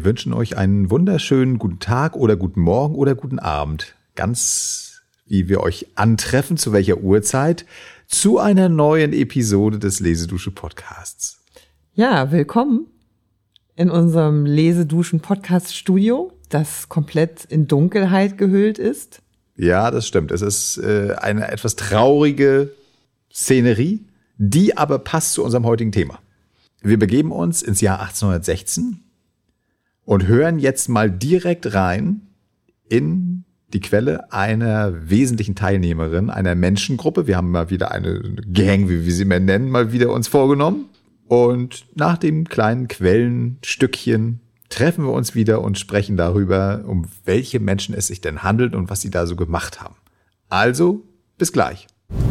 Wir wünschen euch einen wunderschönen guten Tag oder guten Morgen oder guten Abend. Ganz wie wir euch antreffen, zu welcher Uhrzeit, zu einer neuen Episode des Lesedusche-Podcasts. Ja, willkommen in unserem Leseduschen-Podcast-Studio, das komplett in Dunkelheit gehüllt ist. Ja, das stimmt. Es ist eine etwas traurige Szenerie, die aber passt zu unserem heutigen Thema. Wir begeben uns ins Jahr 1816 und hören jetzt mal direkt rein in die Quelle einer wesentlichen Teilnehmerin, einer Menschengruppe. Wir haben mal wieder eine Gang, wie wir sie mal nennen, mal wieder uns vorgenommen. Und nach dem kleinen Quellenstückchen treffen wir uns wieder und sprechen darüber, um welche Menschen es sich denn handelt und was sie da so gemacht haben. Also, bis gleich.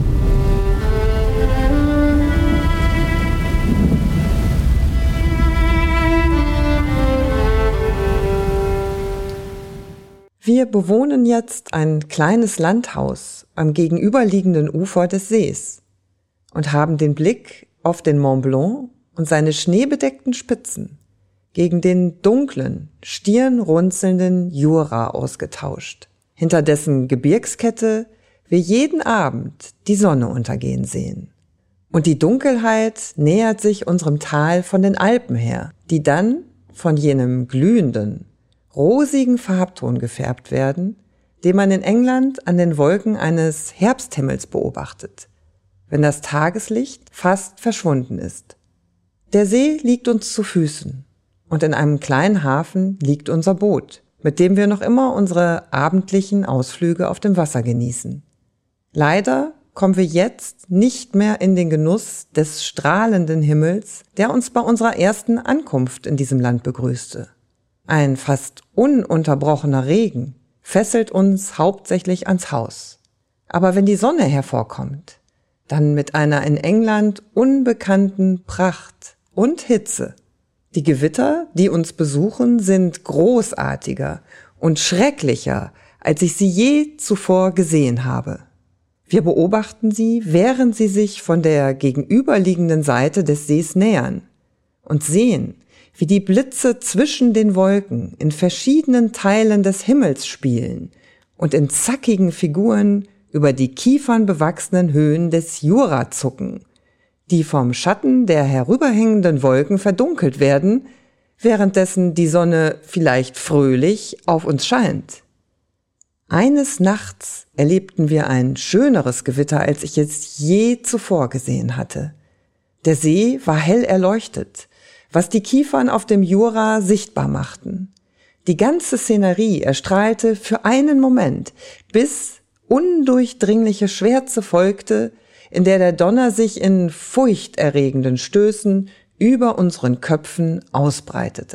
Wir bewohnen jetzt ein kleines Landhaus am gegenüberliegenden Ufer des Sees und haben den Blick auf den Mont Blanc und seine schneebedeckten Spitzen gegen den dunklen, stirnrunzelnden Jura ausgetauscht, hinter dessen Gebirgskette wir jeden Abend die Sonne untergehen sehen. Und die Dunkelheit nähert sich unserem Tal von den Alpen her, die dann von jenem glühenden, rosigen Farbton gefärbt werden, den man in England an den Wolken eines Herbsthimmels beobachtet, wenn das Tageslicht fast verschwunden ist. Der See liegt uns zu Füßen und in einem kleinen Hafen liegt unser Boot, mit dem wir noch immer unsere abendlichen Ausflüge auf dem Wasser genießen. Leider kommen wir jetzt nicht mehr in den Genuss des strahlenden Himmels, der uns bei unserer ersten Ankunft in diesem Land begrüßte. Ein fast ununterbrochener Regen fesselt uns hauptsächlich ans Haus. Aber wenn die Sonne hervorkommt, dann mit einer in England unbekannten Pracht und Hitze. Die Gewitter, die uns besuchen, sind großartiger und schrecklicher, als ich sie je zuvor gesehen habe. Wir beobachten sie, während sie sich von der gegenüberliegenden Seite des Sees nähern und sehen, wie die Blitze zwischen den Wolken in verschiedenen Teilen des Himmels spielen und in zackigen Figuren über die kiefernbewachsenen Höhen des Jura zucken, die vom Schatten der herüberhängenden Wolken verdunkelt werden, währenddessen die Sonne vielleicht fröhlich auf uns scheint. Eines Nachts erlebten wir ein schöneres Gewitter, als ich es je zuvor gesehen hatte. Der See war hell erleuchtet, was die Kiefern auf dem Jura sichtbar machten. Die ganze Szenerie erstrahlte für einen Moment, bis undurchdringliche Schwärze folgte, in der der Donner sich in furchterregenden Stößen über unseren Köpfen ausbreitete.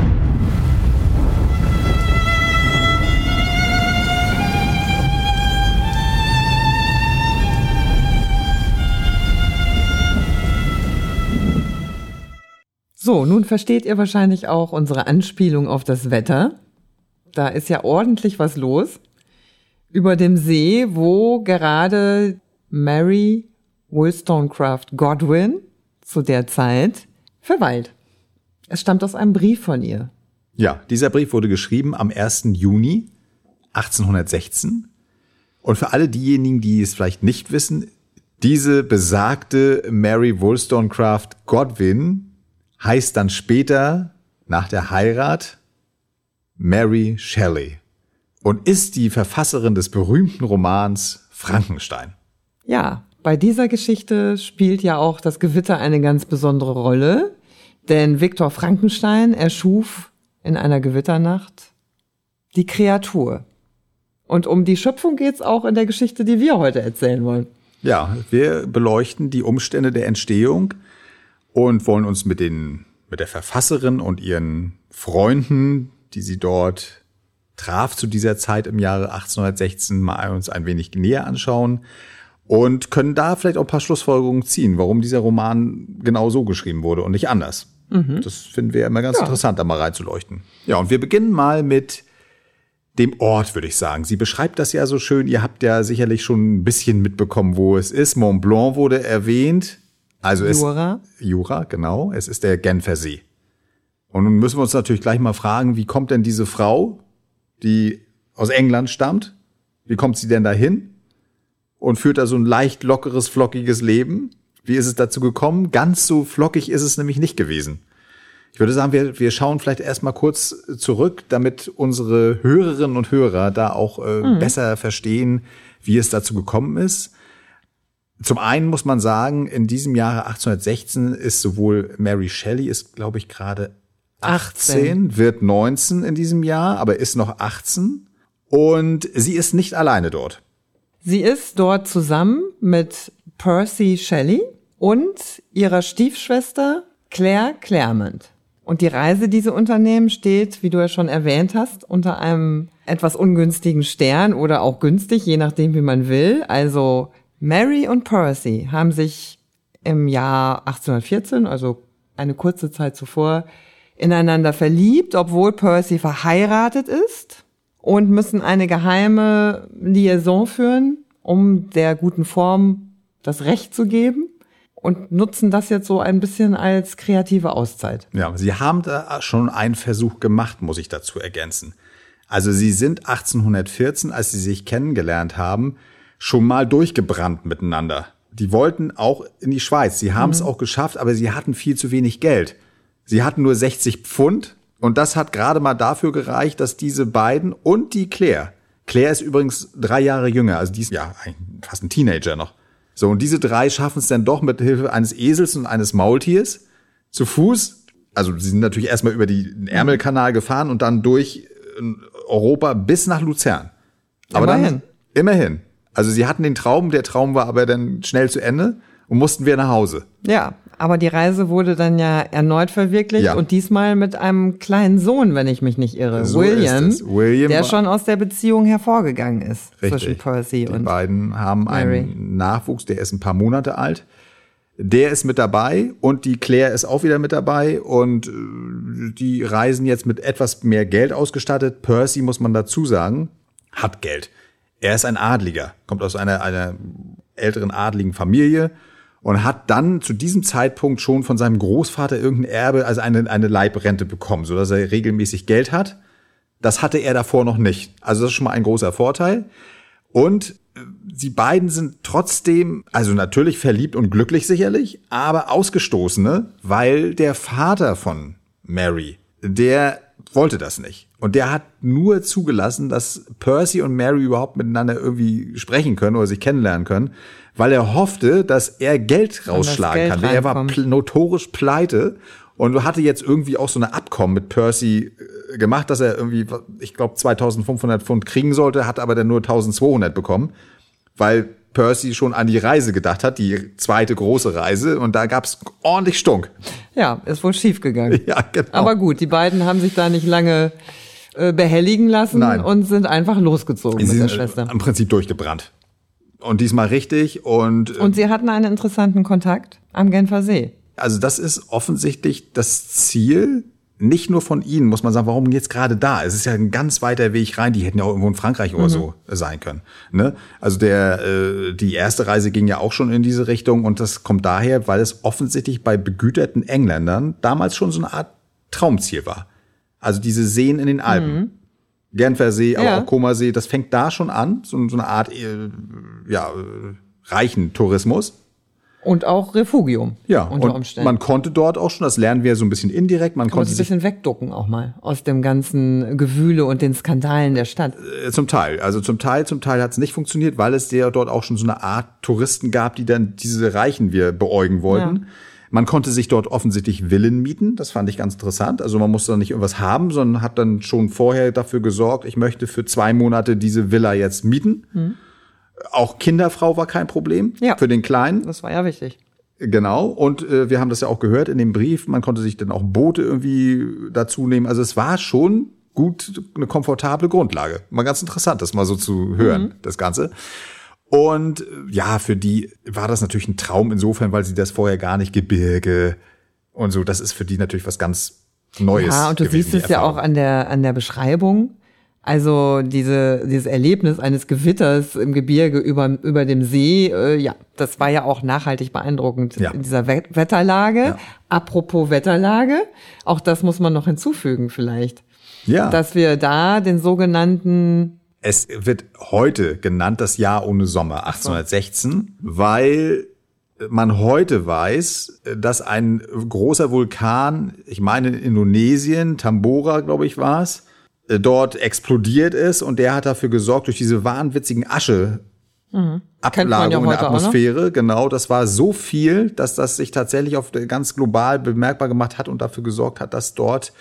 So, nun versteht ihr wahrscheinlich auch unsere Anspielung auf das Wetter. Da ist ja ordentlich was los. Über dem See, wo gerade Mary Wollstonecraft Godwin zu der Zeit verweilt. Es stammt aus einem Brief von ihr. Ja, dieser Brief wurde geschrieben am 1. Juni 1816. Und für alle diejenigen, die es vielleicht nicht wissen, diese besagte Mary Wollstonecraft Godwin heißt dann später, nach der Heirat, Mary Shelley und ist die Verfasserin des berühmten Romans Frankenstein. Ja, bei dieser Geschichte spielt ja auch das Gewitter eine ganz besondere Rolle, denn Viktor Frankenstein erschuf in einer Gewitternacht die Kreatur. Und um die Schöpfung geht's auch in der Geschichte, die wir heute erzählen wollen. Ja, wir beleuchten die Umstände der Entstehung und wollen uns mit der Verfasserin und ihren Freunden, die sie dort traf zu dieser Zeit im Jahre 1816, mal uns ein wenig näher anschauen und können da vielleicht auch ein paar Schlussfolgerungen ziehen, warum dieser Roman genau so geschrieben wurde und nicht anders. Mhm. Das finden wir immer ganz interessant, da mal reinzuleuchten. Ja, und wir beginnen mal mit dem Ort, würde ich sagen. Sie beschreibt das ja so schön. Ihr habt ja sicherlich schon ein bisschen mitbekommen, wo es ist. Mont Blanc wurde erwähnt. Also Jura. Jura, genau. Es ist der Genfer See. Und nun müssen wir uns natürlich gleich mal fragen, wie kommt denn diese Frau, die aus England stammt, wie kommt sie denn dahin und führt da so ein leicht lockeres, flockiges Leben? Wie ist es dazu gekommen? Ganz so flockig ist es nämlich nicht gewesen. Ich würde sagen, wir schauen vielleicht erstmal kurz zurück, damit unsere Hörerinnen und Hörer da auch besser verstehen, wie es dazu gekommen ist. Zum einen muss man sagen, in diesem Jahre 1816 ist sowohl Mary Shelley, ist glaube ich gerade 18, wird 19 in diesem Jahr, aber ist noch 18. Und sie ist nicht alleine dort. Sie ist dort zusammen mit Percy Shelley und ihrer Stiefschwester Claire Clairmont. Und die Reise, die sie unternehmen, steht, wie du ja schon erwähnt hast, unter einem etwas ungünstigen Stern oder auch günstig, je nachdem, wie man will. Also Mary und Percy haben sich im Jahr 1814, also eine kurze Zeit zuvor, ineinander verliebt, obwohl Percy verheiratet ist, und müssen eine geheime Liaison führen, um der guten Form das Recht zu geben, und nutzen das jetzt so ein bisschen als kreative Auszeit. Ja, sie haben da schon einen Versuch gemacht, muss ich dazu ergänzen. Also sie sind 1814, als sie sich kennengelernt haben, schon mal durchgebrannt miteinander. Die wollten auch in die Schweiz. Sie haben es auch geschafft, aber sie hatten viel zu wenig Geld. Sie hatten nur 60 Pfund und das hat gerade mal dafür gereicht, dass diese beiden und die Claire ist übrigens 3 Jahre jünger, also die ist ja fast ein Teenager noch. So, und diese 3 schaffen es dann doch mit Hilfe eines Esels und eines Maultiers zu Fuß. Also sie sind natürlich erstmal über den Ärmelkanal gefahren und dann durch Europa bis nach Luzern. Aber immerhin. Also sie hatten den Traum, der Traum war aber dann schnell zu Ende und mussten wir nach Hause. Ja, aber die Reise wurde dann ja erneut verwirklicht und diesmal mit einem kleinen Sohn, wenn ich mich nicht irre, so William, der schon aus der Beziehung hervorgegangen ist. Richtig. Zwischen Percy und die beiden haben Mary. Einen Nachwuchs, der ist ein paar Monate alt. Der ist mit dabei und die Claire ist auch wieder mit dabei und die reisen jetzt mit etwas mehr Geld ausgestattet. Percy, muss man dazu sagen, hat Geld. Er ist ein Adliger, kommt aus einer älteren adligen Familie und hat dann zu diesem Zeitpunkt schon von seinem Großvater irgendein Erbe, also eine Leibrente bekommen, sodass er regelmäßig Geld hat. Das hatte er davor noch nicht. Also das ist schon mal ein großer Vorteil. Und sie beiden sind trotzdem, also natürlich verliebt und glücklich sicherlich, aber Ausgestoßene, weil der Vater von Mary, der wollte das nicht. Und der hat nur zugelassen, dass Percy und Mary überhaupt miteinander irgendwie sprechen können oder sich kennenlernen können, weil er hoffte, dass er Geld rausschlagen kann. Er war notorisch pleite und hatte jetzt irgendwie auch so eine Abkommen mit Percy gemacht, dass er irgendwie, ich glaube, 2.500 Pfund kriegen sollte, hat aber dann nur 1.200 bekommen, weil Percy schon an die Reise gedacht hat, die zweite große Reise, und da gab's ordentlich Stunk. Ja, ist wohl schief gegangen. Ja, genau. Aber gut, die beiden haben sich da nicht lange behelligen lassen und sind einfach losgezogen mit der Schwester. Im Prinzip durchgebrannt. Und diesmal richtig. Und sie hatten einen interessanten Kontakt am Genfer See. Also das ist offensichtlich das Ziel, nicht nur von ihnen, muss man sagen, warum jetzt gerade da? Es ist ja ein ganz weiter Weg rein, die hätten ja auch irgendwo in Frankreich oder so sein können. Ne? Also die erste Reise ging ja auch schon in diese Richtung und das kommt daher, weil es offensichtlich bei begüterten Engländern damals schon so eine Art Traumziel war. Also diese Seen in den Alpen. Genfer See, aber auch Comer See, das fängt da schon an, so eine Art reichen Tourismus. Und auch Refugium. Ja, unter Umständen. Man konnte dort auch schon, das lernen wir so ein bisschen indirekt. Man konnte ein bisschen wegducken auch mal aus dem ganzen Gewühle und den Skandalen der Stadt. Zum Teil. Also zum Teil hat es nicht funktioniert, weil es ja dort auch schon so eine Art Touristen gab, die dann diese Reichen wir beäugen wollten. Ja. Man konnte sich dort offensichtlich Villen mieten. Das fand ich ganz interessant. Also man musste dann nicht irgendwas haben, sondern hat dann schon vorher dafür gesorgt, ich möchte für 2 Monate diese Villa jetzt mieten. Auch Kinderfrau war kein Problem für den Kleinen. Das war ja wichtig. Genau. Und wir haben das ja auch gehört in dem Brief. Man konnte sich dann auch Boote irgendwie dazu nehmen. Also es war schon gut eine komfortable Grundlage. Mal ganz interessant, das mal so zu hören, das Ganze. Und ja, für die war das natürlich ein Traum insofern, weil sie das vorher gar nicht Gebirge und so. Das ist für die natürlich was ganz Neues. Ja, und du siehst es ja auch an der Beschreibung. Also dieses Erlebnis eines Gewitters im Gebirge über dem See, das war ja auch nachhaltig beeindruckend in dieser Wetterlage. Ja. Apropos Wetterlage, auch das muss man noch hinzufügen vielleicht. Ja. Dass wir da den sogenannten... Es wird heute genannt das Jahr ohne Sommer, 1816, weil man heute weiß, dass ein großer Vulkan, ich meine in Indonesien, Tambora, glaube ich, war es, dort explodiert ist und der hat dafür gesorgt, durch diese wahnwitzigen Ablagerungen in der Atmosphäre, genau, das war so viel, dass das sich tatsächlich ganz global bemerkbar gemacht hat und dafür gesorgt hat, dass dort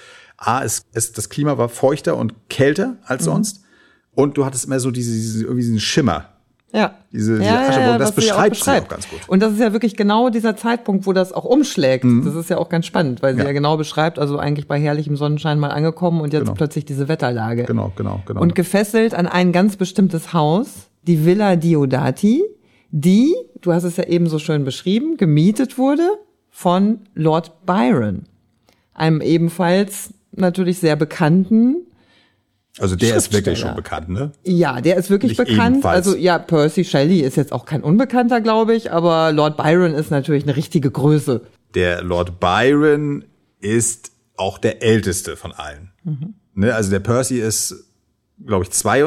das Klima war feuchter und kälter als sonst und du hattest immer so diesen Schimmer. Ja. Diese Asche, das beschreibt sie auch ganz gut. Und das ist ja wirklich genau dieser Zeitpunkt, wo das auch umschlägt. Das ist ja auch ganz spannend, weil sie ja genau beschreibt, also eigentlich bei herrlichem Sonnenschein mal angekommen und jetzt plötzlich diese Wetterlage. Genau. Und gefesselt an ein ganz bestimmtes Haus, die Villa Diodati, die, du hast es ja eben so schön beschrieben, gemietet wurde von Lord Byron. Einem ebenfalls natürlich sehr bekannten Also der ist wirklich schon bekannt, ne? Ja, der ist wirklich Nicht bekannt. ebenfalls. Also ja, Percy Shelley ist jetzt auch kein Unbekannter, glaube ich, aber Lord Byron ist natürlich eine richtige Größe. Der Lord Byron ist auch der älteste von allen. Ne, also der Percy ist, glaube ich,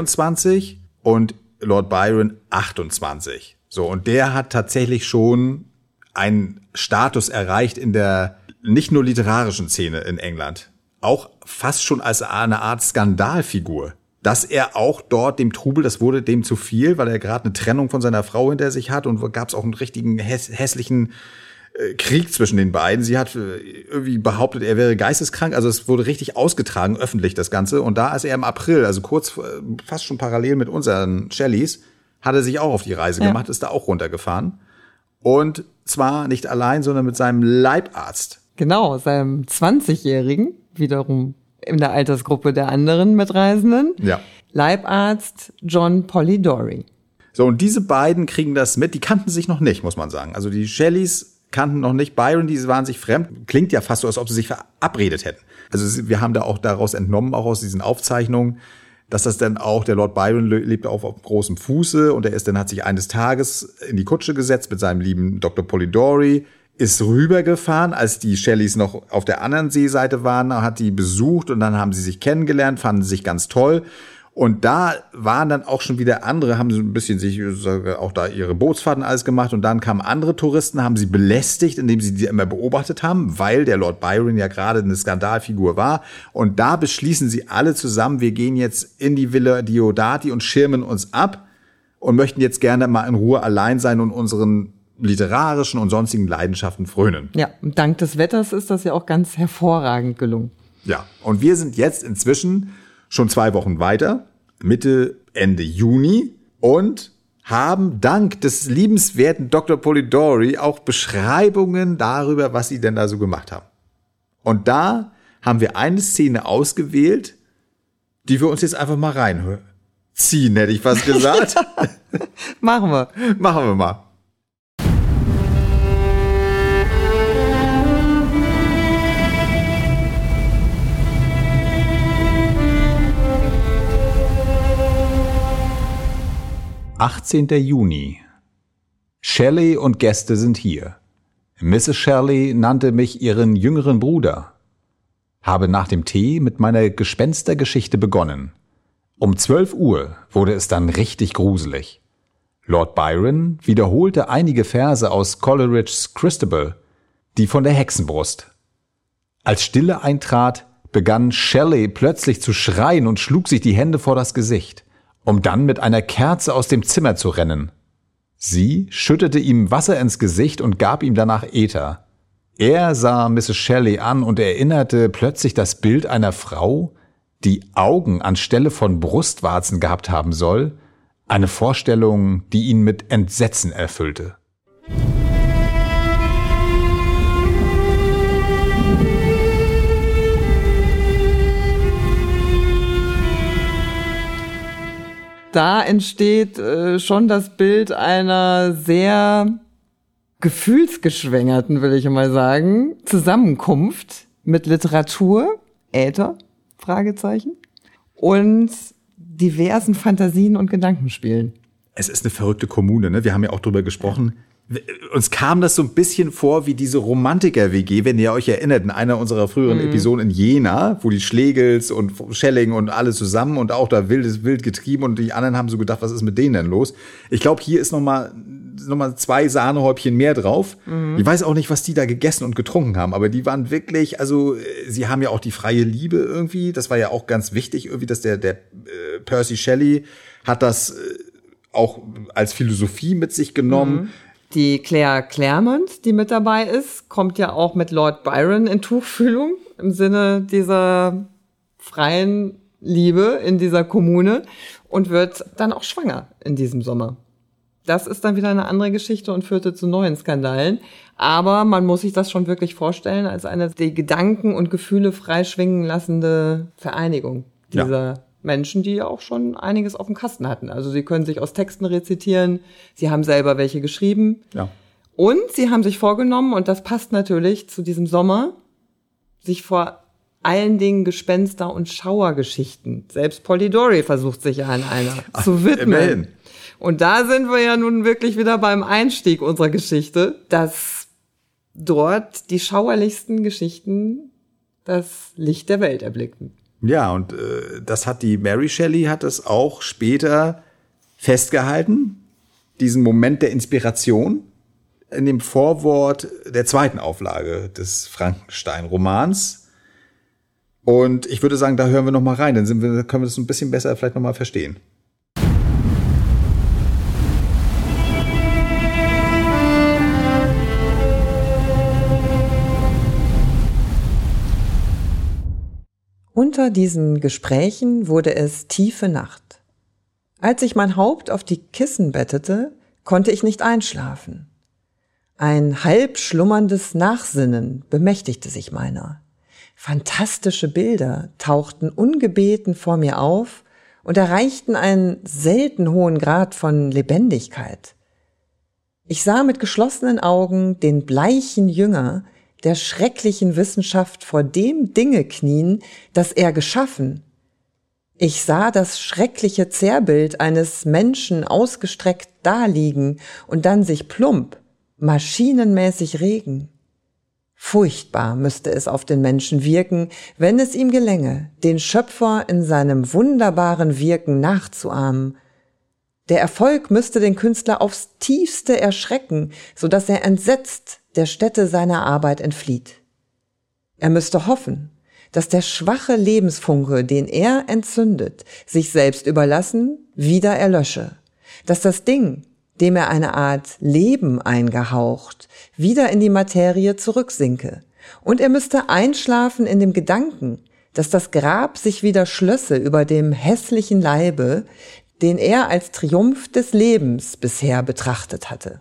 22 und Lord Byron 28. So, und der hat tatsächlich schon einen Status erreicht in der nicht nur literarischen Szene in England, auch fast schon als eine Art Skandalfigur. Dass er auch dort dem Trubel, das wurde dem zu viel, weil er gerade eine Trennung von seiner Frau hinter sich hat und gab es auch einen richtigen hässlichen Krieg zwischen den beiden. Sie hat irgendwie behauptet, er wäre geisteskrank. Also es wurde richtig ausgetragen, öffentlich das Ganze. Und da ist er im April, also kurz, fast schon parallel mit unseren Shelleys, hat er sich auch auf die Reise gemacht, ist da auch runtergefahren. Und zwar nicht allein, sondern mit seinem Leibarzt. Genau, seinem 20-Jährigen, wiederum in der Altersgruppe der anderen Mitreisenden. Ja. Leibarzt John Polidori. So, und diese beiden kriegen das mit. Die kannten sich noch nicht, muss man sagen. Also die Shelleys kannten noch nicht Byron, die waren sich fremd. Klingt ja fast so, als ob sie sich verabredet hätten. Also wir haben da auch daraus entnommen, auch aus diesen Aufzeichnungen, dass das dann auch, der Lord Byron lebte auf großem Fuße und hat sich eines Tages in die Kutsche gesetzt mit seinem lieben Dr. Polidori, ist rübergefahren, als die Shelleys noch auf der anderen Seeseite waren, hat die besucht und dann haben sie sich kennengelernt, fanden sich ganz toll. Und da waren dann auch schon wieder andere, haben so ein bisschen sich auch da ihre Bootsfahrten alles gemacht und dann kamen andere Touristen, haben sie belästigt, indem sie die immer beobachtet haben, weil der Lord Byron ja gerade eine Skandalfigur war. Und da beschließen sie alle zusammen, wir gehen jetzt in die Villa Diodati und schirmen uns ab und möchten jetzt gerne mal in Ruhe allein sein und unseren literarischen und sonstigen Leidenschaften frönen. Ja, und dank des Wetters ist das ja auch ganz hervorragend gelungen. Ja, und wir sind jetzt inzwischen schon 2 Wochen weiter, Mitte, Ende Juni und haben dank des liebenswerten Dr. Polidori auch Beschreibungen darüber, was sie denn da so gemacht haben. Und da haben wir eine Szene ausgewählt, die wir uns jetzt einfach mal reinziehen, hätte ich fast gesagt. Machen wir mal. »18. Juni. Shelley und Gäste sind hier. Mrs. Shelley nannte mich ihren jüngeren Bruder. Habe nach dem Tee mit meiner Gespenstergeschichte begonnen. Um 12 Uhr wurde es dann richtig gruselig. Lord Byron wiederholte einige Verse aus Coleridge's Christabel, die von der Hexenbrust. Als Stille eintrat, begann Shelley plötzlich zu schreien und schlug sich die Hände vor das Gesicht, um dann mit einer Kerze aus dem Zimmer zu rennen. Sie schüttete ihm Wasser ins Gesicht und gab ihm danach Äther. Er sah Mrs. Shelley an und erinnerte plötzlich das Bild einer Frau, die Augen anstelle von Brustwarzen gehabt haben soll, eine Vorstellung, die ihn mit Entsetzen erfüllte. Da entsteht schon das Bild einer sehr gefühlsgeschwängerten, will ich mal sagen, Zusammenkunft mit Literatur, Äther, Fragezeichen, und diversen Fantasien und Gedankenspielen. Es ist eine verrückte Kommune, ne? Wir haben ja auch drüber gesprochen. Uns kam das so ein bisschen vor wie diese Romantiker-WG, wenn ihr euch erinnert, in einer unserer früheren Episoden in Jena, wo die Schlegels und Schelling und alle zusammen und auch da wild getrieben und die anderen haben so gedacht, was ist mit denen denn los? Ich glaube, hier ist noch mal 2 Sahnehäubchen mehr drauf. Ich weiß auch nicht, was die da gegessen und getrunken haben, aber die waren wirklich, also sie haben ja auch die freie Liebe irgendwie, das war ja auch ganz wichtig irgendwie, dass der Percy Shelley hat das auch als Philosophie mit sich genommen. Die Claire Clairmont, die mit dabei ist, kommt ja auch mit Lord Byron in Tuchfühlung im Sinne dieser freien Liebe in dieser Kommune und wird dann auch schwanger in diesem Sommer. Das ist dann wieder eine andere Geschichte und führte zu neuen Skandalen. Aber man muss sich das schon wirklich vorstellen als eine die Gedanken und Gefühle freischwingen lassende Vereinigung dieser Menschen, die ja auch schon einiges auf dem Kasten hatten. Also sie können sich aus Texten rezitieren, sie haben selber welche geschrieben. Ja. Und sie haben sich vorgenommen, und das passt natürlich zu diesem Sommer, sich vor allen Dingen Gespenster- und Schauergeschichten, selbst Polidori versucht sich ja an einer zu widmen. Immerhin. Und da sind wir ja nun wirklich wieder beim Einstieg unserer Geschichte, dass dort die schauerlichsten Geschichten das Licht der Welt erblickten. Ja, und das hat die Mary Shelley hat es auch später festgehalten, diesen Moment der Inspiration in dem Vorwort der 2. Auflage des Frankenstein-Romans. Und ich würde sagen, da hören wir noch mal rein, dann können wir das ein bisschen besser vielleicht noch mal verstehen. Unter diesen Gesprächen wurde es tiefe Nacht. Als ich mein Haupt auf die Kissen bettete, konnte ich nicht einschlafen. Ein halb schlummerndes Nachsinnen bemächtigte sich meiner. Fantastische Bilder tauchten ungebeten vor mir auf und erreichten einen selten hohen Grad von Lebendigkeit. Ich sah mit geschlossenen Augen den bleichen Jünger der schrecklichen Wissenschaft vor dem Dinge knien, das er geschaffen. Ich sah das schreckliche Zerrbild eines Menschen ausgestreckt daliegen und dann sich plump, maschinenmäßig regen. Furchtbar müsste es auf den Menschen wirken, wenn es ihm gelänge, den Schöpfer in seinem wunderbaren Wirken nachzuahmen. Der Erfolg müsste den Künstler aufs Tiefste erschrecken, so dass er entsetzt der Stätte seiner Arbeit entflieht. Er müsste hoffen, dass der schwache Lebensfunke, den er entzündet, sich selbst überlassen, wieder erlösche, dass das Ding, dem er eine Art Leben eingehaucht, wieder in die Materie zurücksinke, und er müsste einschlafen in dem Gedanken, dass das Grab sich wieder schlösse über dem hässlichen Leibe, den er als Triumph des Lebens bisher betrachtet hatte.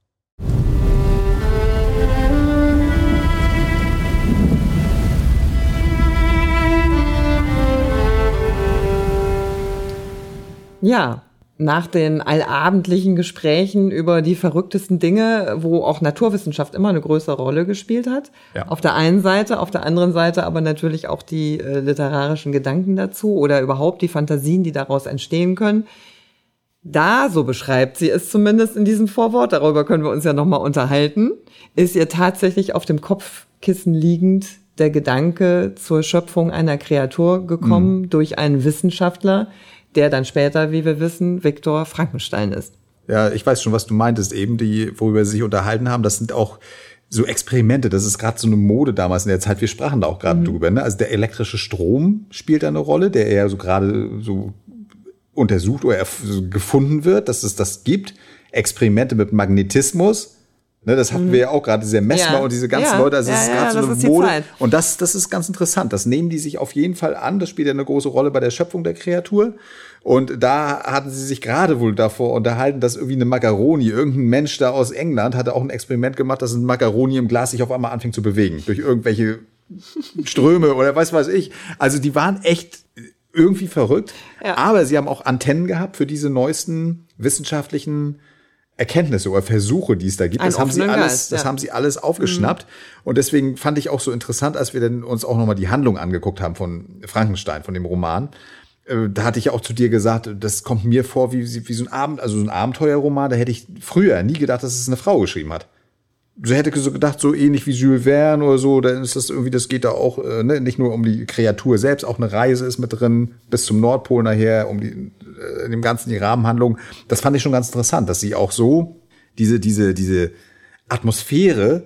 Ja, nach den allabendlichen Gesprächen über die verrücktesten Dinge, wo auch Naturwissenschaft immer eine größere Rolle gespielt hat. Ja. Auf der einen Seite, auf der anderen Seite aber natürlich auch die literarischen Gedanken dazu oder überhaupt die Fantasien, die daraus entstehen können. Da, so beschreibt sie es zumindest in diesem Vorwort, darüber können wir uns ja nochmal unterhalten, ist ihr tatsächlich auf dem Kopfkissen liegend der Gedanke zur Schöpfung einer Kreatur gekommen durch einen Wissenschaftler, der dann später, wie wir wissen, Viktor Frankenstein ist. Ja, ich weiß schon, was du meintest eben, worüber sie sich unterhalten haben. Das sind auch so Experimente. Das ist gerade so eine Mode damals in der Zeit. Wir sprachen da auch gerade drüber. Ne? Also der elektrische Strom spielt da eine Rolle, der ja so gerade so untersucht oder gefunden wird, dass es das gibt. Experimente mit Magnetismus. Ne, das hatten wir ja auch gerade, dieser Messmer und diese ganzen Leute, also das ist gerade so eine Mode. Und das ist ganz interessant. Das nehmen die sich auf jeden Fall an. Das spielt ja eine große Rolle bei der Schöpfung der Kreatur. Und da hatten sie sich gerade wohl davor unterhalten, dass irgendwie eine Macaroni, irgendein Mensch da aus England hatte auch ein Experiment gemacht, dass ein Macaroni im Glas sich auf einmal anfing zu bewegen. Durch irgendwelche Ströme oder weiß ich. Also die waren echt irgendwie verrückt. Ja. Aber sie haben auch Antennen gehabt für diese neuesten wissenschaftlichen Erkenntnisse oder Versuche, die es da gibt. Das haben sie alles aufgeschnappt. Und deswegen fand ich auch so interessant, als wir dann uns auch nochmal die Handlung angeguckt haben von Frankenstein, von dem Roman, Da hatte ich auch zu dir gesagt, das kommt mir vor wie so ein Abenteuerroman. Da hätte ich früher nie gedacht, dass es eine Frau geschrieben hat. So hätte ich so gedacht, so ähnlich wie Jules Verne oder so, dann ist das irgendwie, das geht da auch, nicht nur um die Kreatur selbst, auch eine Reise ist mit drin, bis zum Nordpol nachher, in dem Ganzen die Rahmenhandlung. Das fand ich schon ganz interessant, dass sie auch so diese Atmosphäre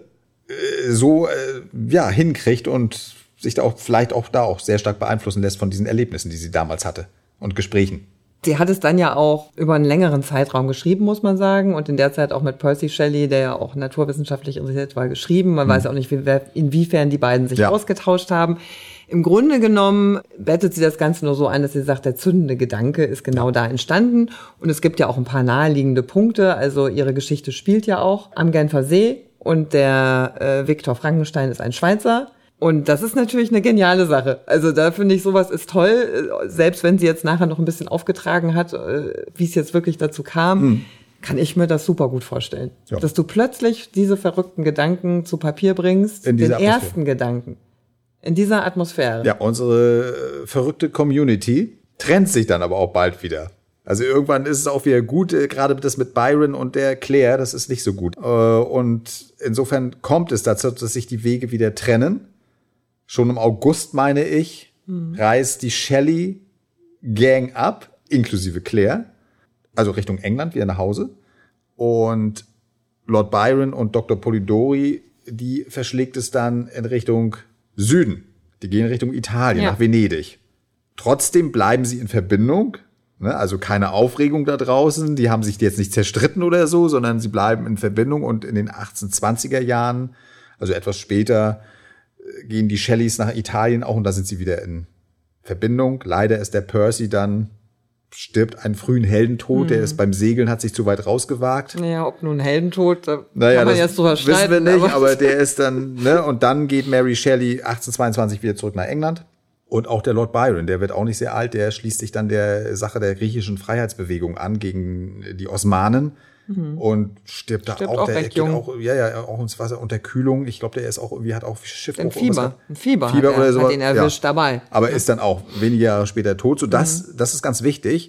hinkriegt und sich da auch vielleicht auch sehr stark beeinflussen lässt von diesen Erlebnissen, die sie damals hatte und Gesprächen. Sie hat es dann ja auch über einen längeren Zeitraum geschrieben, muss man sagen. Und in der Zeit auch mit Percy Shelley, der ja auch naturwissenschaftlich interessiert war, geschrieben. Man weiß auch nicht, inwiefern die beiden sich ausgetauscht haben. Im Grunde genommen bettet sie das Ganze nur so ein, dass sie sagt, der zündende Gedanke ist genau da entstanden. Und es gibt ja auch ein paar naheliegende Punkte. Also ihre Geschichte spielt ja auch am Genfer See. Und der Viktor Frankenstein ist ein Schweizer. Und das ist natürlich eine geniale Sache. Also da finde ich, sowas ist toll. Selbst wenn sie jetzt nachher noch ein bisschen aufgetragen hat, wie es jetzt wirklich dazu kam, kann ich mir das super gut vorstellen. Ja. Dass du plötzlich diese verrückten Gedanken zu Papier bringst, den ersten Gedanken, in dieser Atmosphäre. Ja, unsere verrückte Community trennt sich dann aber auch bald wieder. Also irgendwann ist es auch wieder gut, gerade das mit Byron und der Claire, das ist nicht so gut. Und insofern kommt es dazu, dass sich die Wege wieder trennen. Schon im August, meine ich, reist die Shelley-Gang ab, inklusive Claire, also Richtung England, wieder nach Hause. Und Lord Byron und Dr. Polidori, die verschlägt es dann in Richtung Süden. Die gehen Richtung Italien, nach Venedig. Trotzdem bleiben sie in Verbindung, ne? Also keine Aufregung da draußen. Die haben sich jetzt nicht zerstritten oder so, sondern sie bleiben in Verbindung. Und in den 1820er Jahren, also etwas später, gehen die Shelleys nach Italien auch und da sind sie wieder in Verbindung. Leider ist der Percy dann, stirbt einen frühen Heldentod, der ist beim Segeln, hat sich zu weit rausgewagt. Naja, ob nun Heldentod, da kann man jetzt drüber streiten. Wissen wir nicht, aber der ist dann, und dann geht Mary Shelley 1822 wieder zurück nach England. Und auch der Lord Byron, der wird auch nicht sehr alt, der schließt sich dann der Sache der griechischen Freiheitsbewegung an gegen die Osmanen. Und stirbt da auch recht jung. Auch ins Wasser, Unterkühlung. Ich glaube, der ist auch irgendwie, hat auch Schiff. Ein Fieber oder so. Hat ihn erwischt dabei. Aber ist dann auch wenige Jahre später tot. So, das ist ganz wichtig.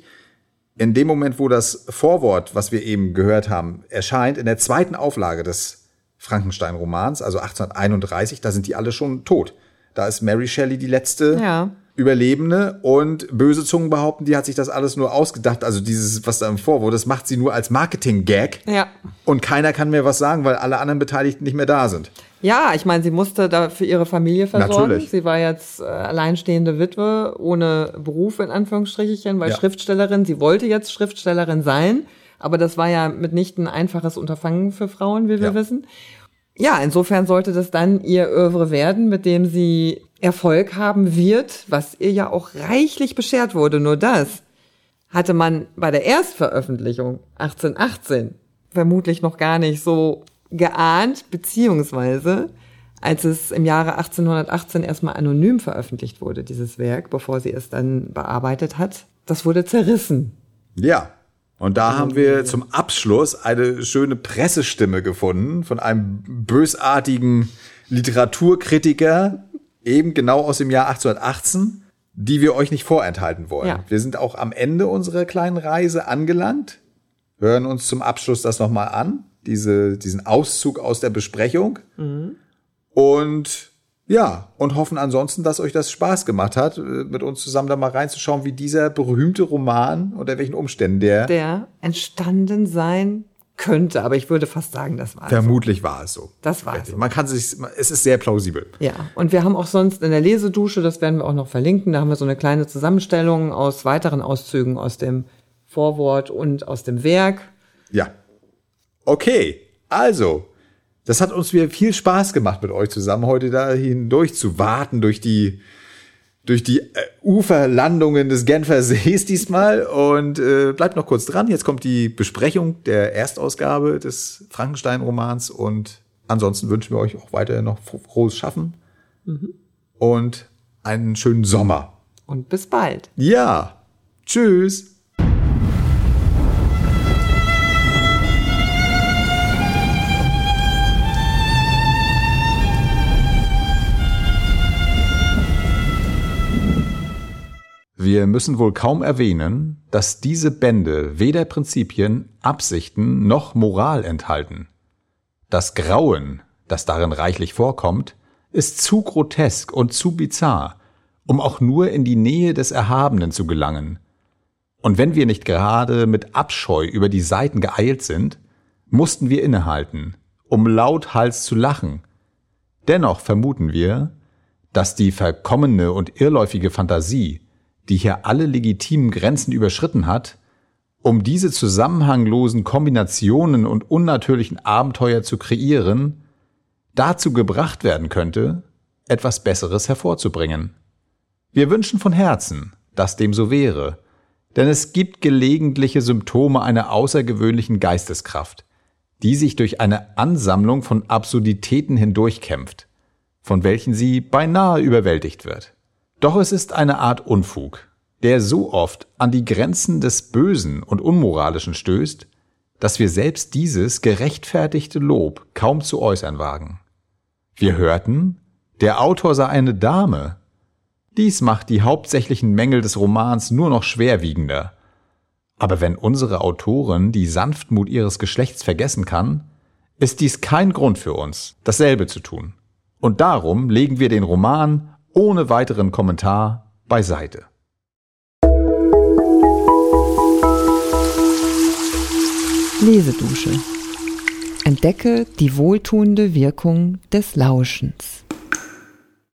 In dem Moment, wo das Vorwort, was wir eben gehört haben, erscheint, in der zweiten Auflage des Frankenstein-Romans, also 1831, da sind die alle schon tot. Da ist Mary Shelley die letzte Überlebende und böse Zungen behaupten, die hat sich das alles nur ausgedacht. Also dieses, was da im Vorwort, das macht sie nur als Marketing-Gag. Ja. Und keiner kann mehr was sagen, weil alle anderen Beteiligten nicht mehr da sind. Ja, ich meine, sie musste da für ihre Familie versorgen. Natürlich. Sie war jetzt alleinstehende Witwe, ohne Beruf in Anführungsstrichen, weil Schriftstellerin. Sie wollte jetzt Schriftstellerin sein, aber das war ja mitnichten ein einfaches Unterfangen für Frauen, wie wir wissen. Ja, insofern sollte das dann ihr Œuvre werden, mit dem sie Erfolg haben wird, was ihr ja auch reichlich beschert wurde. Nur das hatte man bei der Erstveröffentlichung 1818 vermutlich noch gar nicht so geahnt, beziehungsweise als es im Jahre 1818 erstmal anonym veröffentlicht wurde, dieses Werk, bevor sie es dann bearbeitet hat, das wurde zerrissen. Ja. Und da haben wir zum Abschluss eine schöne Pressestimme gefunden von einem bösartigen Literaturkritiker, eben genau aus dem Jahr 1818, die wir euch nicht vorenthalten wollen. Ja. Wir sind auch am Ende unserer kleinen Reise angelangt, hören uns zum Abschluss das nochmal an, diesen Auszug aus der Besprechung und hoffen ansonsten, dass euch das Spaß gemacht hat, mit uns zusammen da mal reinzuschauen, wie dieser berühmte Roman, unter welchen Umständen der entstanden sein könnte. Aber ich würde fast sagen, das war vermutlich so. War es so. Das war es so. Es ist sehr plausibel. Ja, und wir haben auch sonst in der Lesedusche, das werden wir auch noch verlinken, da haben wir so eine kleine Zusammenstellung aus weiteren Auszügen aus dem Vorwort und aus dem Werk. Ja. Okay, also das hat uns wieder viel Spaß gemacht, mit euch zusammen heute da hindurch zu warten, durch die Uferlandungen des Genfer Sees diesmal. Und bleibt noch kurz dran. Jetzt kommt die Besprechung der Erstausgabe des Frankenstein-Romans. Und ansonsten wünschen wir euch auch weiterhin noch frohes Schaffen und einen schönen Sommer. Und bis bald. Ja, tschüss. Wir müssen wohl kaum erwähnen, dass diese Bände weder Prinzipien, Absichten noch Moral enthalten. Das Grauen, das darin reichlich vorkommt, ist zu grotesk und zu bizarr, um auch nur in die Nähe des Erhabenen zu gelangen. Und wenn wir nicht gerade mit Abscheu über die Seiten geeilt sind, mussten wir innehalten, um lauthals zu lachen. Dennoch vermuten wir, dass die verkommene und irrläufige Fantasie, die hier alle legitimen Grenzen überschritten hat, um diese zusammenhanglosen Kombinationen und unnatürlichen Abenteuer zu kreieren, dazu gebracht werden könnte, etwas Besseres hervorzubringen. Wir wünschen von Herzen, dass dem so wäre, denn es gibt gelegentliche Symptome einer außergewöhnlichen Geisteskraft, die sich durch eine Ansammlung von Absurditäten hindurchkämpft, von welchen sie beinahe überwältigt wird. Doch es ist eine Art Unfug, der so oft an die Grenzen des Bösen und Unmoralischen stößt, dass wir selbst dieses gerechtfertigte Lob kaum zu äußern wagen. Wir hörten, der Autor sei eine Dame. Dies macht die hauptsächlichen Mängel des Romans nur noch schwerwiegender. Aber wenn unsere Autorin die Sanftmut ihres Geschlechts vergessen kann, ist dies kein Grund für uns, dasselbe zu tun. Und darum legen wir den Roman ohne weiteren Kommentar beiseite. Lesedusche. Entdecke die wohltuende Wirkung des Lauschens.